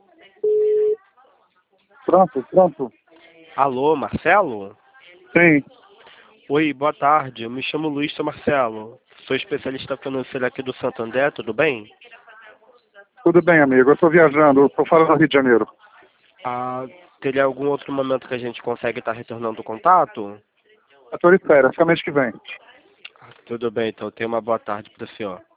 Pronto. Alô, Marcelo? Sim, Oi, boa tarde. Eu me chamo Luiz, sou Marcelo. Sou especialista financeiro aqui do Santander, tudo bem? tudo bem, amigo. Eu estou viajando, estou fora do Rio de Janeiro. Ah, teria algum outro momento que a gente consegue estar retornando o contato? Eu estou de férias, fica mês que vem. Tudo bem, então tenha uma boa tarde para o senhor.